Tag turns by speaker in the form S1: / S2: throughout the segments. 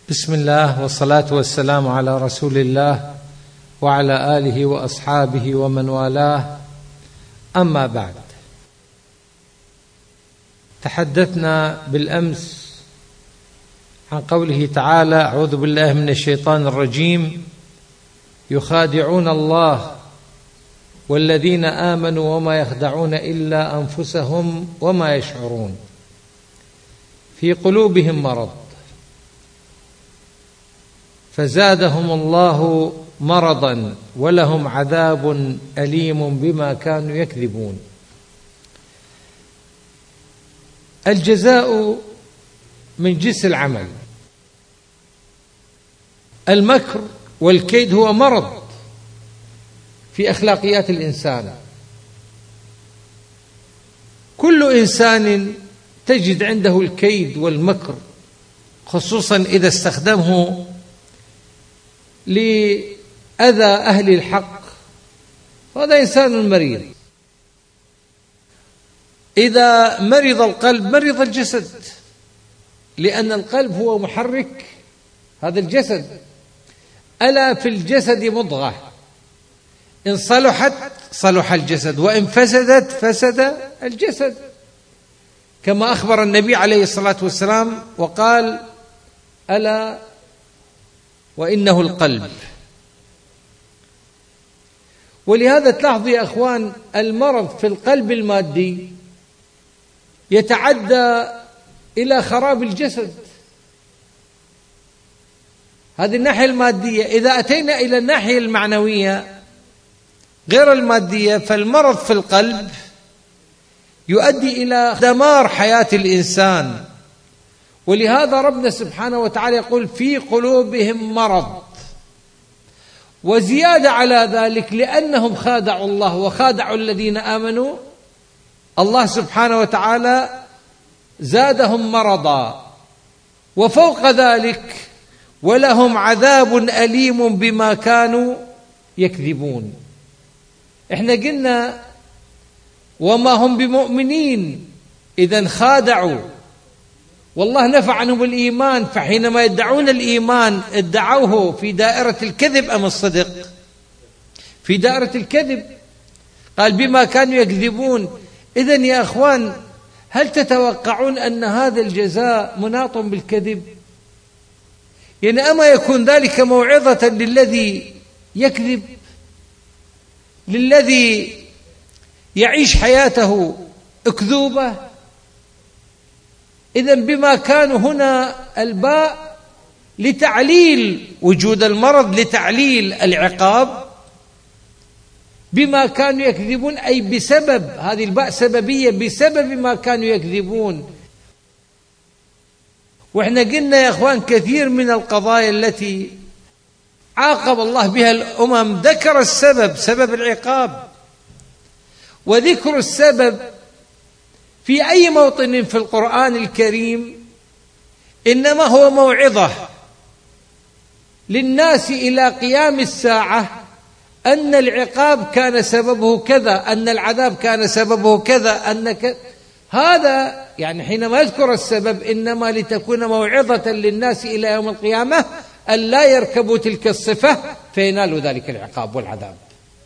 S1: بسم الله والصلاة والسلام على رسول الله وعلى آله وأصحابه ومن والاه، أما بعد. تحدثنا بالأمس عن قوله تعالى: أعوذ بالله من الشيطان الرجيم، يخادعون الله والذين آمنوا وما يخدعون إلا أنفسهم وما يشعرون، في قلوبهم مرض فزادهم الله مرضا ولهم عذاب أليم بما كانوا يكذبون. الجزاء من جنس العمل. المكر والكيد هو مرض في أخلاقيات الإنسان. كل إنسان تجد عنده الكيد والمكر، خصوصا إذا استخدمه لأذى أهل الحق، هذا إنسان مريض. إذا مرض القلب مرض الجسد، لأن القلب هو محرك هذا الجسد. ألا في الجسد مضغة، إن صلحت صلح الجسد، وإن فسدت فسد الجسد، كما أخبر النبي عليه الصلاة والسلام وقال: ألا وإنه القلب. ولهذا تلاحظوا يا أخوان، المرض في القلب المادي يتعدى إلى خراب الجسد. هذه الناحية المادية. إذا أتينا إلى الناحية المعنوية غير المادية، فالمرض في القلب يؤدي إلى دمار حياة الإنسان. ولهذا ربنا سبحانه وتعالى يقول: في قلوبهم مرض. وزيادة على ذلك، لأنهم خادعوا الله وخادعوا الذين آمنوا، الله سبحانه وتعالى زادهم مرضا. وفوق ذلك ولهم عذاب أليم بما كانوا يكذبون. احنا قلنا وما هم بمؤمنين، إذن خادعوا، والله نفع عنهم الإيمان. فحينما يدعون الإيمان ادعوه في دائرة الكذب أم الصدق؟ في دائرة الكذب. قال: بما كانوا يكذبون. إذن يا أخوان، هل تتوقعون أن هذا الجزاء مناط بالكذب؟ يعني أما يكون ذلك موعظة للذي يكذب، للذي يعيش حياته أكذوبة؟ إذن بما كانوا هنا الباء لتعليل وجود المرض، لتعليل العقاب. بما كانوا يكذبون، أي بسبب، هذه الباء سببية، بسبب ما كانوا يكذبون. وإحنا قلنا يا أخوان كثير من القضايا التي عاقب الله بها الأمم ذكر السبب، سبب العقاب. وذكر السبب في أي موطن في القرآن الكريم إنما هو موعظة للناس إلى قيام الساعة، أن العقاب كان سببه كذا، أن العذاب كان سببه كذا، هذا يعني حينما يذكر السبب إنما لتكون موعظة للناس إلى يوم القيامة أن لا يركبوا تلك الصفة فينالوا ذلك العقاب والعذاب.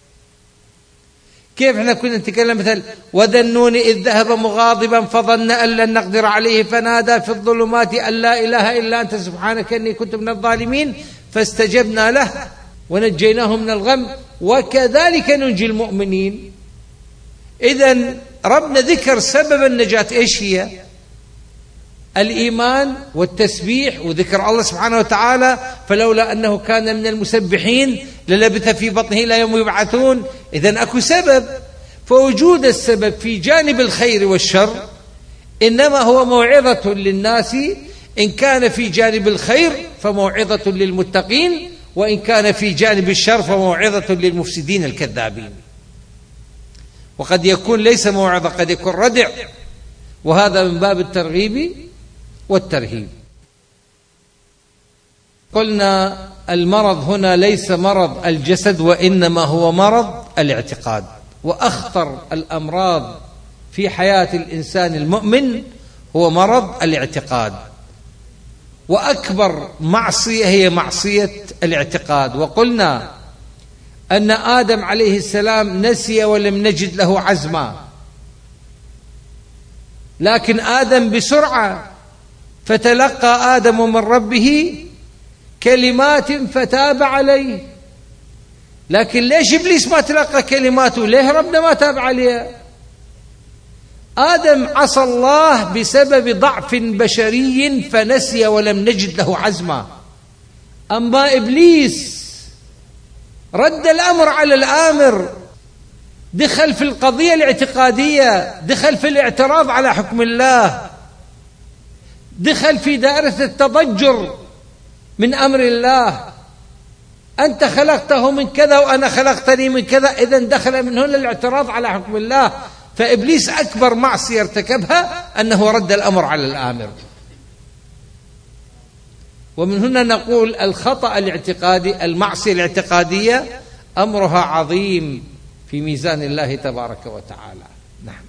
S1: كيف احنا كنا نتكلم مثل: وذا النون إذ ذهب مغاضبا فظن أن لن نقدر عليه فنادى في الظلمات أن لا إله إلا أنت سبحانك إني كنت من الظالمين فاستجبنا له ونجيناه من الغم وكذلك ننجي المؤمنين. إذن ربنا ذكر سبب النجاة إيش هي؟ الإيمان والتسبيح، وذكر الله سبحانه وتعالى: فلولا أنه كان من المسبحين للبث في بطنه إلى يوم يبعثون. إذن أكو سبب. فوجود السبب في جانب الخير والشر إنما هو موعظة للناس، إن كان في جانب الخير فموعظة للمتقين، وإن كان في جانب الشر فموعظة للمفسدين الكذابين. وقد يكون ليس موعظة، قد يكون ردع، وهذا من باب الترغيب والترهيب. قلنا المرض هنا ليس مرض الجسد، وإنما هو مرض الاعتقاد. وأخطر الأمراض في حياة الإنسان المؤمن هو مرض الاعتقاد. وأكبر معصية هي معصية الاعتقاد. وقلنا أن آدم عليه السلام نسي ولم نجد له عزما، لكن آدم بسرعة فتلقى آدم من ربه كلمات فتاب عليه. لكن ليش إبليس ما تلقى كلماته؟ ليه ربنا ما تاب عليه؟ آدم عصى الله بسبب ضعف بشري فنسي ولم نجد له عزما. أما إبليس رد الأمر على الآمر، دخل في القضية الاعتقادية، دخل في الاعتراض على حكم الله، دخل في دائرة التضجر من أمر الله. أنت خلقته من كذا وأنا خلقتني من كذا، إذن دخل من هنا الاعتراض على حكم الله. فإبليس أكبر معصية ارتكبها أنه رد الأمر على الآمر. ومن هنا نقول الخطأ الاعتقادي، المعصية الاعتقادية أمرها عظيم في ميزان الله تبارك وتعالى. نعم.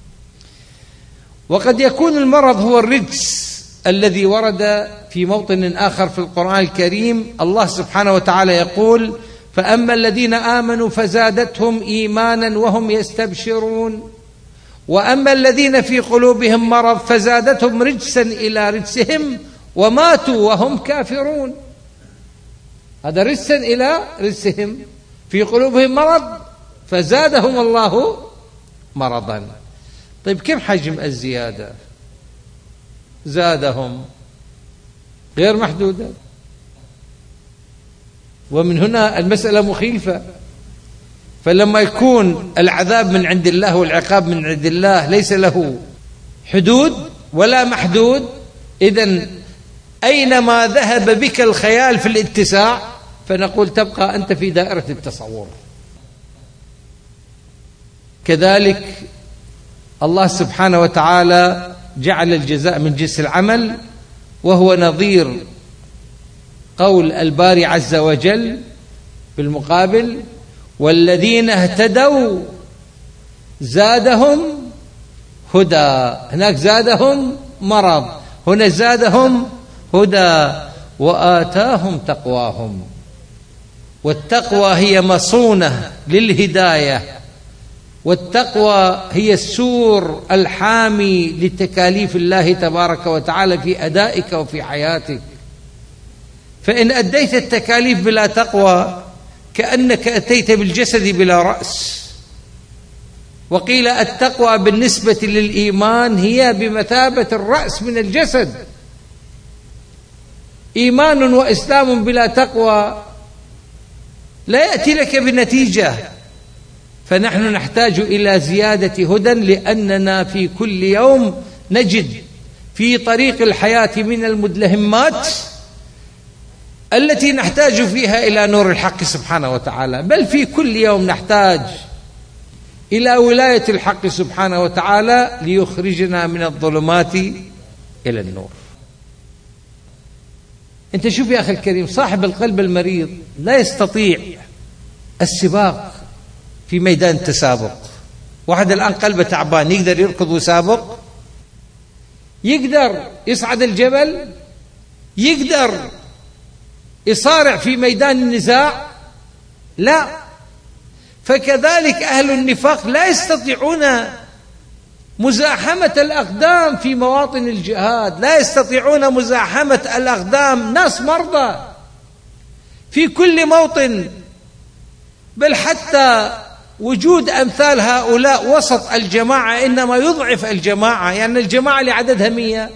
S1: وقد يكون المرض هو الرجس الذي ورد في موطن آخر في القرآن الكريم. الله سبحانه وتعالى يقول: فأما الذين آمنوا فزادتهم إيمانا وهم يستبشرون، وأما الذين في قلوبهم مرض فزادتهم رجسا إلى رجسهم وماتوا وهم كافرون. هذا رجسا إلى رجسهم، في قلوبهم مرض فزادهم الله مرضا. طيب كم حجم الزيادة؟ زادهم غير محدودة. ومن هنا المسألة مخيفة. فلما يكون العذاب من عند الله والعقاب من عند الله ليس له حدود ولا محدود، إذن أينما ذهب بك الخيال في الاتساع فنقول تبقى أنت في دائرة التصور. كذلك الله سبحانه وتعالى جعل الجزاء من جنس العمل، وهو نظير قول الباري عز وجل بالمقابل: والذين اهتدوا زادهم هدى. هناك زادهم مرض، هنا زادهم هدى وآتاهم تقواهم. والتقوى هي مصونة للهداية، والتقوى هي السور الحامي لتكاليف الله تبارك وتعالى في أدائك وفي حياتك. فإن أديت التكاليف بلا تقوى كأنك أتيت بالجسد بلا رأس. وقيل التقوى بالنسبة للإيمان هي بمثابة الرأس من الجسد. إيمان وإسلام بلا تقوى لا يأتي لك بنتيجة. فنحن نحتاج إلى زيادة هدى، لأننا في كل يوم نجد في طريق الحياة من المدلهمات التي نحتاج فيها إلى نور الحق سبحانه وتعالى، بل في كل يوم نحتاج إلى ولاية الحق سبحانه وتعالى ليخرجنا من الظلمات إلى النور. أنت شوف يا أخي الكريم، صاحب القلب المريض لا يستطيع السباق في ميدان التسابق. واحد الآن قلبه تعبان يقدر يركض ويسابق؟ يقدر يصعد الجبل؟ يقدر يصارع في ميدان النزاع؟ لا. فكذلك أهل النفاق لا يستطيعون مزاحمة الأقدام في مواطن الجهاد، لا يستطيعون مزاحمة الأقدام. ناس مرضى في كل موطن، بل حتى وجود أمثال هؤلاء وسط الجماعة إنما يضعف الجماعة. يعني الجماعة اللي عددها 100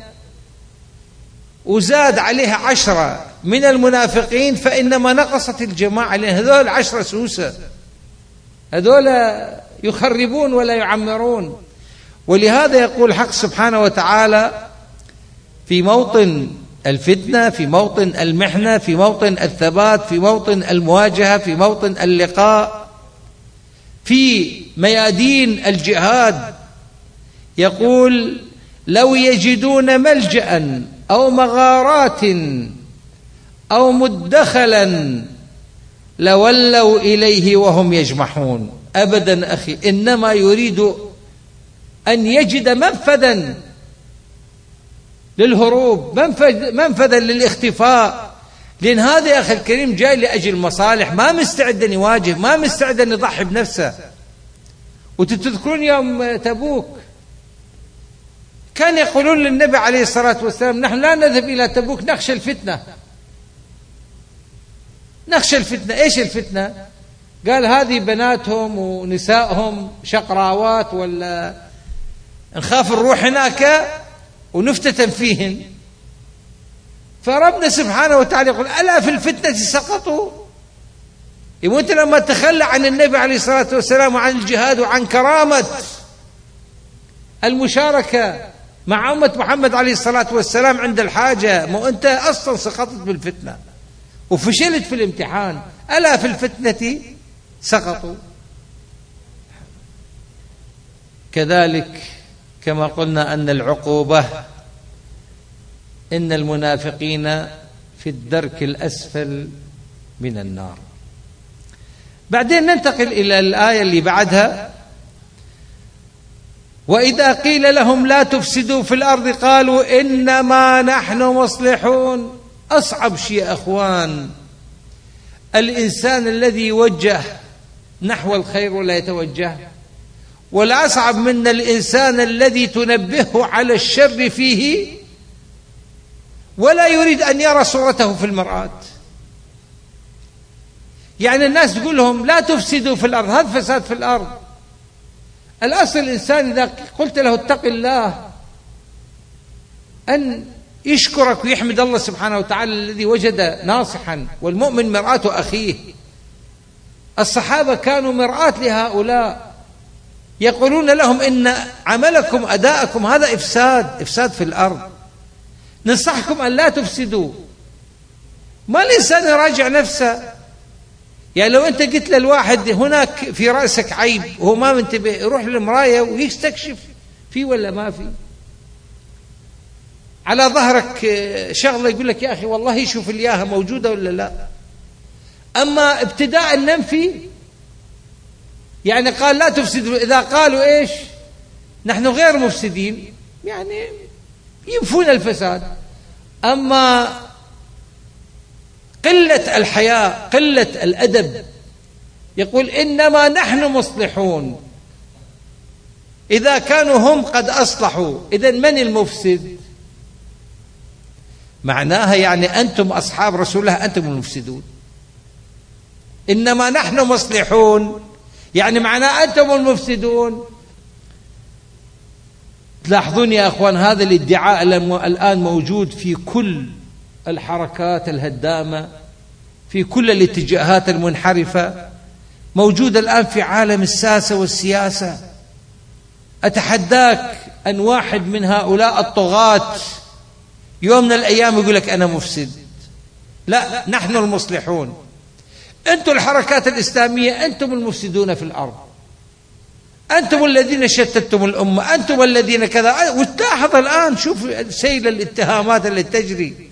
S1: وزاد عليها 10 من المنافقين فإنما نقصت الجماعة، لأن هذول 10 سوسة، هذول يخربون ولا يعمرون. ولهذا يقول الحق سبحانه وتعالى في موطن الفتنة، في موطن المحنة، في موطن الثبات، في موطن المواجهة، في موطن اللقاء، في ميادين الجهاد، يقول: لو يجدون ملجأ أو مغارات أو مدخلا لولوا إليه وهم يجمحون. أبدا أخي، إنما يريد أن يجد منفذا للهروب، منفذا للاختفاء. لأن هذا يا أخي الكريم جاي لأجل مصالح، ما مستعد أن يواجه، ما مستعد أن يضحي بنفسه. وتذكرون يوم تبوك كان يقولون للنبي عليه الصلاة والسلام: نحن لا نذهب إلى تبوك، نخشى الفتنة. نخشى الفتنة. إيش الفتنة؟ قال: هذه بناتهم ونسائهم شقراوات، ولا نخاف نروح هناك ونفتتن فيهن. فربنا سبحانه وتعالى يقول: ألا في الفتنة سقطوا. وانت لما تخلى عن النبي عليه الصلاة والسلام وعن الجهاد وعن كرامة المشاركة مع أمة محمد عليه الصلاة والسلام عند الحاجة، ما أنت أصلا سقطت بالفتنة وفشلت في الامتحان. ألا في الفتنة سقطوا. كذلك كما قلنا أن العقوبة إن المنافقين في الدرك الأسفل من النار. بعدين ننتقل إلى الآية اللي بعدها: وإذا قيل لهم لا تفسدوا في الأرض قالوا إنما نحن مصلحون. أصعب شيء أخوان الإنسان الذي يوجه نحو الخير ولا يتوجه، والأصعب من الإنسان الذي تنبهه على الشر فيه ولا يريد أن يرى صورته في المرآة. يعني الناس تقول لهم لا تفسدوا في الأرض، هذا فساد في الأرض. الأصل الإنسان إذا قلت له اتق الله أن يشكرك ويحمد الله سبحانه وتعالى الذي وجد ناصحا، والمؤمن مرآة أخيه. الصحابة كانوا مرآة لهؤلاء، يقولون لهم إن عملكم أداءكم هذا إفساد في الأرض، ننصحكم أن لا تفسدوا. ما الإنسان يراجع نفسه؟ يعني لو أنت قلت للواحد هناك في رأسك عيب وهو ما منتبه، يروح للمراية ويستكشف فيه ولا ما فيه. على ظهرك شغلة يقول لك يا أخي والله شوف الياها موجودة ولا لا. أما ابتداء الننفي، يعني قال لا تفسدوا، إذا قالوا إيش نحن غير مفسدين يعني ينفون الفساد. أما قلة الحياء، قلة الأدب، يقول إنما نحن مصلحون. إذا كانوا هم قد أصلحوا، إذن من المفسد؟ معناها يعني أنتم أصحاب رسول الله أنتم المفسدون. إنما نحن مصلحون يعني معناه أنتم المفسدون. تلاحظون يا أخوان هذا الادعاء الآن موجود في كل الحركات الهدامة، في كل الاتجاهات المنحرفة، موجود الآن في عالم الساسة والسياسة. أتحداك أن واحد من هؤلاء الطغاة يوم من الأيام يقول لك أنا مفسد. لا، نحن المصلحون. أنتم الحركات الإسلامية أنتم المفسدون في الأرض، أنتم الذين شتتم الأمة، أنتم الذين كذا. وتلاحظ الآن شوف سيل الاتهامات التي تجري.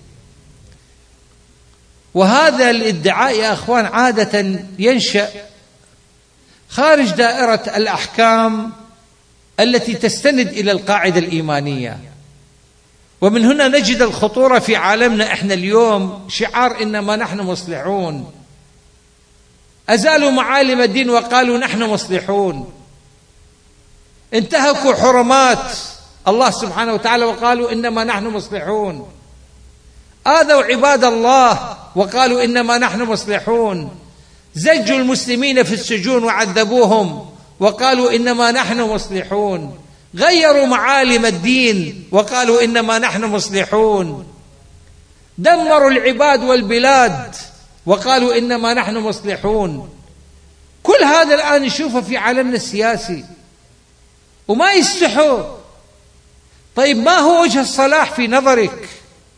S1: وهذا الادعاء يا أخوان عادة ينشأ خارج دائرة الأحكام التي تستند إلى القاعدة الإيمانية. ومن هنا نجد الخطورة في عالمنا إحنا اليوم. شعار إنما نحن مصلحون، أزالوا معالم الدين وقالوا نحن مصلحون، انتهكوا حرمات الله سبحانه وتعالى وقالوا إنما نحن مصلحون، آذوا عباد الله وقالوا إنما نحن مصلحون، زجوا المسلمين في السجون وعذبوهم وقالوا إنما نحن مصلحون، غيروا معالم الدين وقالوا إنما نحن مصلحون، دمروا العباد والبلاد وقالوا إنما نحن مصلحون. كل هذا الآن نشوفه في عالمنا السياسي وما يستحوا. طيب ما هو وجه الصلاح في نظرك؟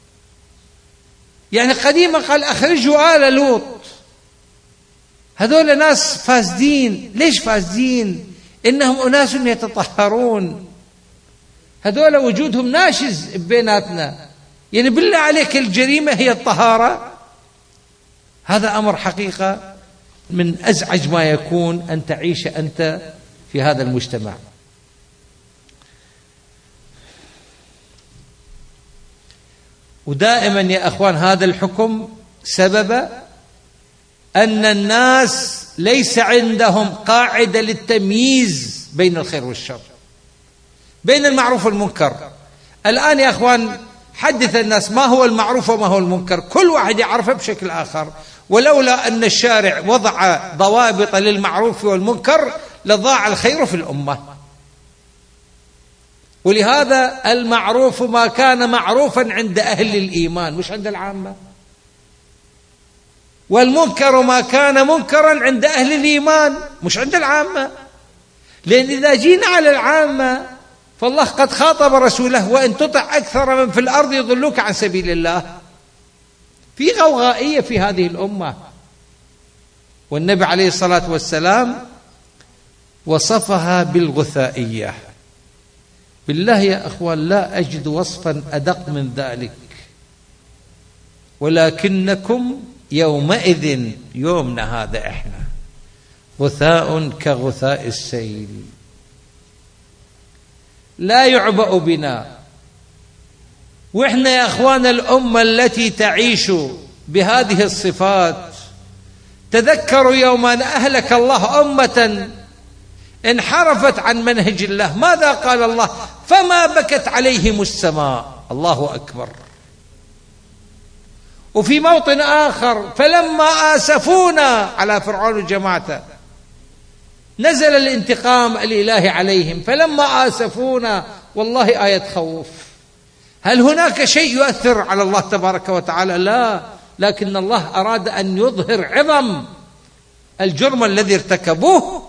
S1: يعني قديما قال أخرجوا آل لوط، هذول ناس فاسدين. ليش فاسدين؟ إنهم أناس يتطهرون، هذول وجودهم ناشز بيناتنا. يعني بالله عليك الجريمة هي الطهارة؟ هذا أمر حقيقة من أزعج ما يكون أن تعيش أنت في هذا المجتمع. ودائما يا أخوان هذا الحكم سبب أن الناس ليس عندهم قاعدة للتمييز بين الخير والشر، بين المعروف والمنكر. الآن يا أخوان حدث الناس ما هو المعروف وما هو المنكر، كل واحد يعرفه بشكل آخر، ولولا أن الشارع وضع ضوابط للمعروف والمنكر لضاع الخير في الأمة. ولهذا المعروف ما كان معروفا عند أهل الإيمان مش عند العامة، والمنكر ما كان منكرا عند أهل الإيمان مش عند العامة. لأن إذا جينا على العامة فالله قد خاطب رسوله: وإن تطع أكثر من في الأرض يضلوك عن سبيل الله. في غوغائية في هذه الأمة، والنبي عليه الصلاة والسلام وصفها بالغثائية. بالله يا أخوان لا أجد وصفا أدق من ذلك. ولكنكم يومئذ، يومنا هذا إحنا، غثاء كغثاء السيل، لا يعبأ بنا. وإحنا يا أخوان الأمة التي تعيش بهذه الصفات. تذكروا يوم أن أهلك الله أمة انحرفت عن منهج الله، ماذا قال الله؟ فما بكت عليهم السماء. الله أكبر. وفي موطن آخر: فلما آسفونا على فرعون وجماعته نزل الانتقام الإلهي عليهم. فلما آسفونا، والله آية خوف. هل هناك شيء يؤثر على الله تبارك وتعالى؟ لا، لكن الله أراد أن يظهر عظم الجرم الذي ارتكبوه.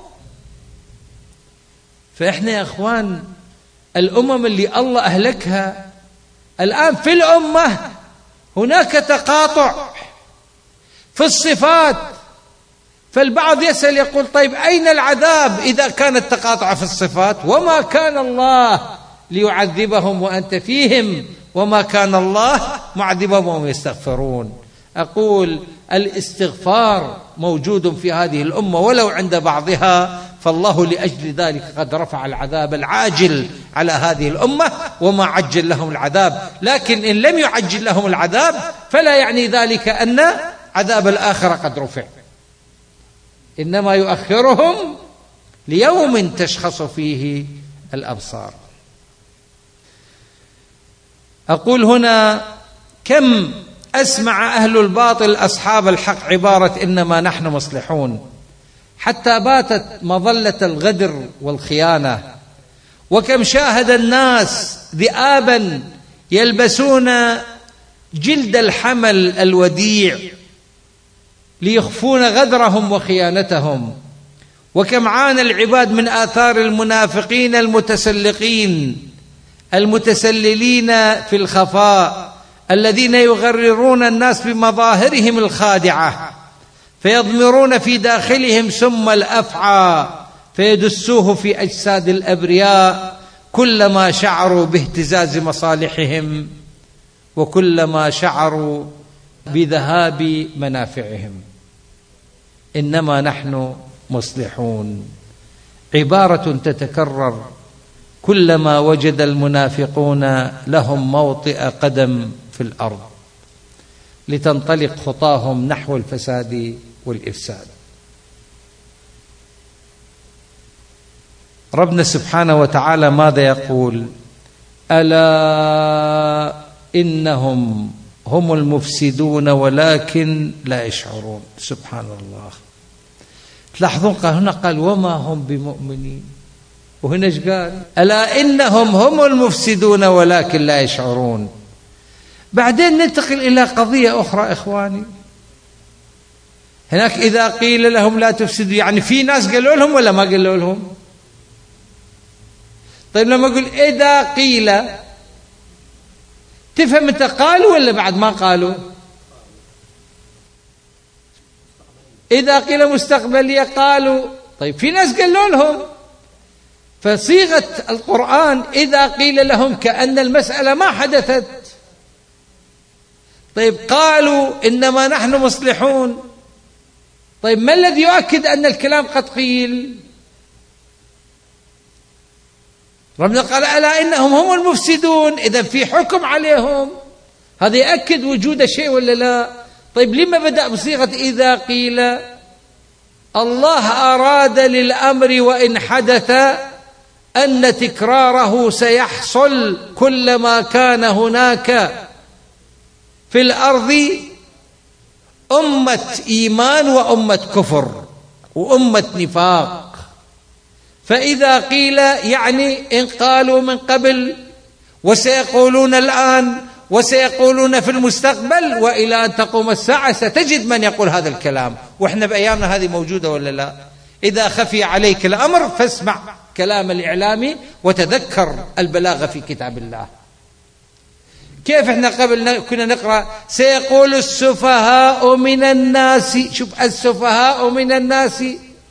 S1: فإحنا يا أخوان الأمم اللي الله أهلكها الآن في الأمة هناك تقاطع في الصفات. فالبعض يسأل يقول: طيب أين العذاب إذا كان التقاطع في الصفات؟ وما كان الله ليعذبهم وأنت فيهم وما كان الله معذبهم وهم يستغفرون. أقول الاستغفار موجود في هذه الأمة ولو عند بعضها، فالله لأجل ذلك قد رفع العذاب العاجل على هذه الأمة وما عجل لهم العذاب. لكن إن لم يعجل لهم العذاب فلا يعني ذلك أن عذاب الآخرة قد رفع، إنما يؤخرهم ليوم تشخص فيه الأبصار. أقول هنا: كم أسمع أهل الباطل أصحاب الحق عبارة إنما نحن مصلحون، حتى باتت مظلة الغدر والخيانة. وكم شاهد الناس ذئابا يلبسون جلد الحمل الوديع ليخفون غدرهم وخيانتهم. وكم عانى العباد من آثار المنافقين المتسلقين المتسللين في الخفاء، الذين يغررون الناس بمظاهرهم الخادعة، فيضمرون في داخلهم سم الأفعى فيدسوه في أجساد الأبرياء كلما شعروا باهتزاز مصالحهم وكلما شعروا بذهاب منافعهم. إنما نحن مصلحون، عبارة تتكرر كلما وجد المنافقون لهم موطئ قدم في الأرض لتنطلق خطاهم نحو الفساد والإفساد. ربنا سبحانه وتعالى ماذا يقول؟ ألا إنهم هم المفسدون ولكن لا يشعرون. سبحان الله. تلاحظون هنا قال وما هم بمؤمنين، وهنا ايش قال؟ ألا إنهم هم المفسدون ولكن لا يشعرون. بعدين ننتقل إلى قضية أخرى إخواني. هناك إذا قيل لهم لا تفسدوا، يعني في ناس قالوا لهم ولا ما قالوا لهم؟ طيب لما أقول إذا قيل، تفهم أنت قالوا ولا بعد ما قالوا؟ إذا قيل مستقبلية قالوا. طيب في ناس قالوا لهم، فصيغة القرآن إذا قيل لهم كأن المسألة ما حدثت. طيب قالوا إنما نحن مصلحون، طيب ما الذي يؤكد أن الكلام قد قيل؟ ربنا قال ألا إنهم هم المفسدون، إذا في حكم عليهم. هذا يأكد وجود شيء ولا لا؟ طيب لما بدأ بصيغة إذا قيل؟ الله أراد للأمر وإن حدث أن تكراره سيحصل كلما كان هناك في الأرض أمة إيمان وأمة كفر وأمة نفاق. فإذا قيل يعني إن قالوا من قبل وسيقولون الآن وسيقولون في المستقبل وإلى أن تقوم الساعة ستجد من يقول هذا الكلام، وإحنا بأيامنا هذه موجودة ولا لا؟ إذا خفي عليك الأمر فاسمع كلام الإعلام وتذكر البلاغة في كتاب الله. كيف إحنا قبل كنا نقرأ سيقول السفهاء من الناس، شوف السفهاء من الناس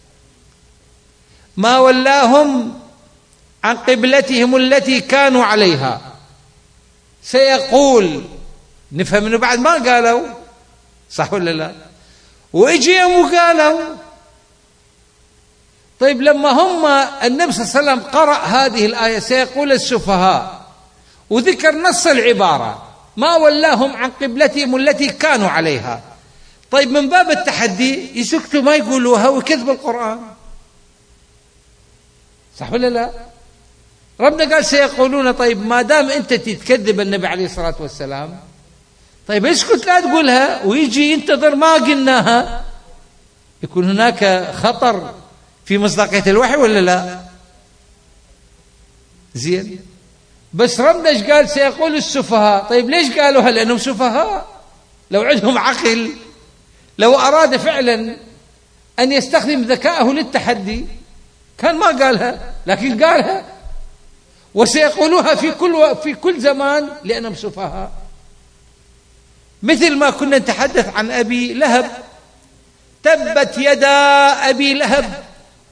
S1: ما ولاهم عن قبلتهم التي كانوا عليها. سيقول نفهم انه بعد ما قالوا، صح ولا لا؟ واجيهم وقالوا. طيب لما هم النبي صلى الله عليه وسلم قرأ هذه الآية سيقول السفهاء وذكر نص العبارة ما ولاهم عن قبلتهم التي كانوا عليها، طيب من باب التحدي يسكتوا ما يقولوها ويكذبوا القرآن، صح ولا لا؟ ربنا قال سيقولون، طيب ما دام انت تكذب النبي عليه الصلاة والسلام طيب اسكت لا تقولها ويجي ينتظر ما قلناها، يكون هناك خطر في مصداقية الوحي ولا لا؟ زين، بس ربنا ايش قال؟ سيقول السفهاء. طيب ليش قالوها؟ لأنهم سفهاء. لو عندهم عقل، لو أراد فعلا أن يستخدم ذكاءه للتحدي كان ما قالها، لكن قالها. وسيقولوها في كل زمان لأنهم سفهاء. مثل ما كنا نتحدث عن أبي لهب، تبت يدا أبي لهب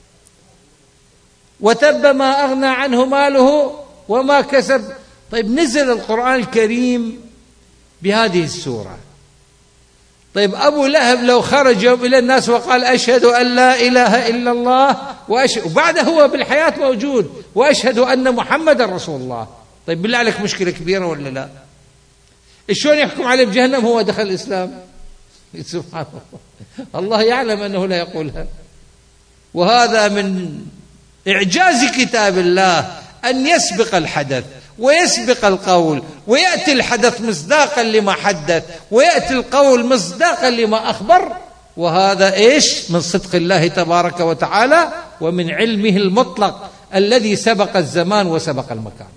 S1: وتب ما أغنى عنه ماله وما كسب. طيب نزل القرآن الكريم بهذه السورة. طيب أبو لهب لو خرج إلى الناس وقال أشهد أن لا إله إلا الله وبعد هو بالحياة موجود وأشهد أن محمد رسول الله، طيب بالله عليك مشكلة كبيرة ولا لا؟ شلون يحكم عليه بجهنم هو دخل الإسلام؟ سبحان الله، الله يعلم أنه لا يقولها. وهذا من إعجاز كتاب الله أن يسبق الحدث ويسبق القول، ويأتي الحدث مصداقا لما حدث ويأتي القول مصداقا لما أخبر. وهذا إيش؟ من صدق الله تبارك وتعالى ومن علمه المطلق الذي سبق الزمان وسبق المكان.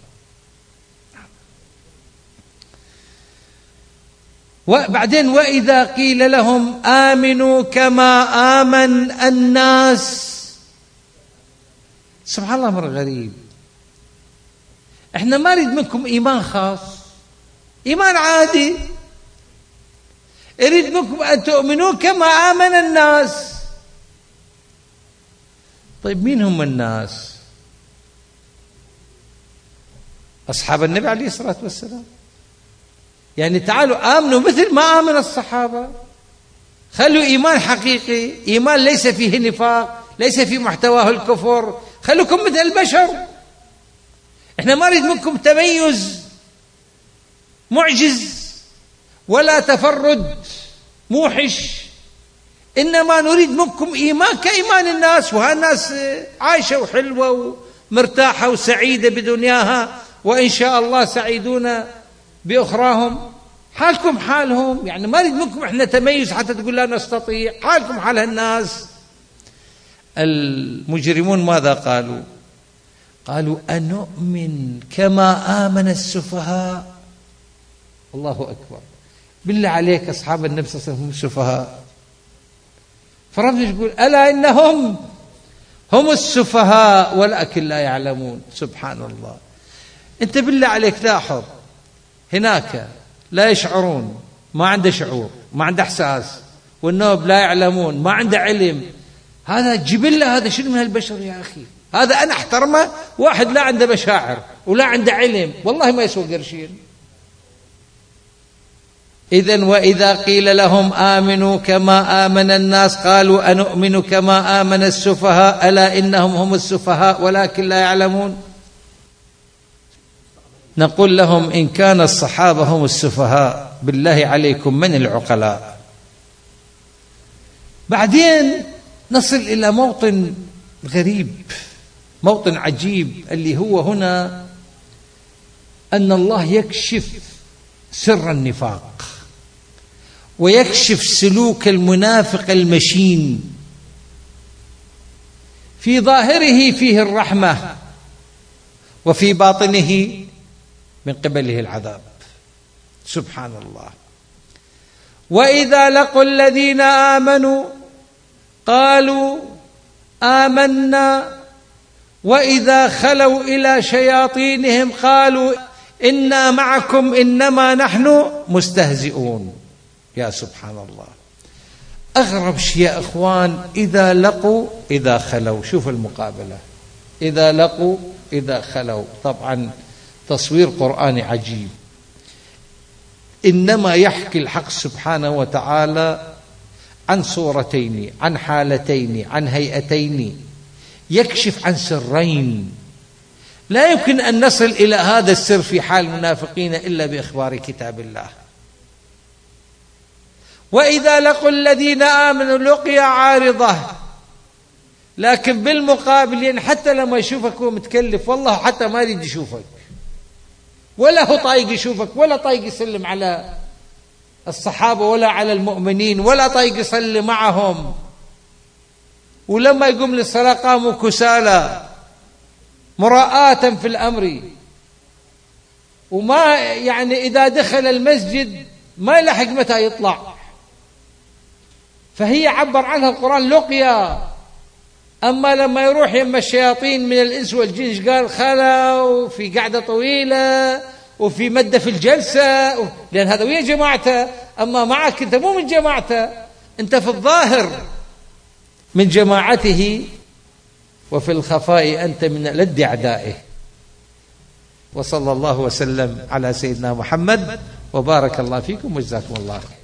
S1: وبعدين وإذا قيل لهم آمنوا كما آمن الناس. سبحان الله، أمر غريب. احنا ما نريد منكم إيمان خاص، إيمان عادي، أريد منكم أن تؤمنوا كما آمن الناس. طيب مين هم الناس؟ أصحاب النبي عليه الصلاة والسلام. يعني تعالوا آمنوا مثل ما آمن الصحابة، خلوا إيمان حقيقي، إيمان ليس فيه نفاق، ليس في محتواه الكفر، خلوكم مثل البشر. احنا ما نريد منكم تميز معجز ولا تفرد موحش، إنما نريد منكم إيمان كإيمان الناس. وهالناس عايشة وحلوة ومرتاحة وسعيدة بدنياها، وإن شاء الله سعيدون بأخراهم، حالكم حالهم. يعني ما نريد منكم إحنا تميز حتى تقول لا نستطيع، حالكم حال الناس. المجرمون ماذا قالوا؟ قالوا أنؤمن كما آمن السفهاء. الله أكبر، بالله عليك أصحاب النبي صلى الله عليه وسلم هم السفهاء؟ فربنا يقول ألا إنهم هم السفهاء ولكن لا يعلمون. سبحان الله. أنت بالله عليك لاحظ، هناك لا يشعرون، ما عنده شعور، ما عنده إحساس، والنوب لا يعلمون، ما عنده علم. هذا جبلة، هذا شنو من البشر يا أخي؟ هذا أنا أحترمه، واحد لا عنده مشاعر ولا عنده علم والله ما يسوى قرشين. إذن وإذا قيل لهم آمنوا كما آمن الناس قالوا أنؤمن كما آمن السفهاء ألا إنهم هم السفهاء ولكن لا يعلمون. نقول لهم إن كان الصحابة هم السفهاء بالله عليكم من العقلاء؟ بعدين نصل إلى موطن غريب، موطن عجيب، اللي هو هنا أن الله يكشف سر النفاق ويكشف سلوك المنافق المشين. في ظاهره فيه الرحمة وفي باطنه من قبله العذاب. سبحان الله. وإذا لقوا الذين آمنوا قالوا آمنا وإذا خلوا إلى شياطينهم قالوا إنا معكم إنما نحن مستهزئون. يا سبحان الله. أغرب شيء يا إخوان، إذا لقوا إذا خلوا. شوف المقابلة، إذا لقوا إذا خلوا. طبعا تصوير قرآني عجيب. إنما يحكي الحق سبحانه وتعالى عن صورتين، عن حالتين، عن هيئتين، يكشف عن سرين. لا يمكن أن نصل إلى هذا السر في حال المنافقين إلا بإخبار كتاب الله. وإذا لقوا الذين آمنوا لقيا عارضة، لكن بالمقابل حتى لما يشوفك هو متكلف والله حتى ما يريد يشوفك، ولا هو طايق يشوفك، ولا طايق يسلم على الصحابة ولا على المؤمنين، ولا طايق يصلي معهم. ولما يقوم للصلاة قاموا كسالى مراءة في الأمر. وما يعني إذا دخل المسجد ما يلحق متى يطلع. فهي عبر عنها القرآن لقيا. أما لما يروح يم الشياطين من الإنس والجن قال خلوا في قعدة طويلة وفي مدة في الجلسة، لأن هذا ويا جماعته. أما معك أنت مو من جماعته، أنت في الظاهر من جماعته وفي الخفاء أنت من لد أعدائه. وصلى الله وسلم على سيدنا محمد وبارك الله فيكم وجزاكم الله.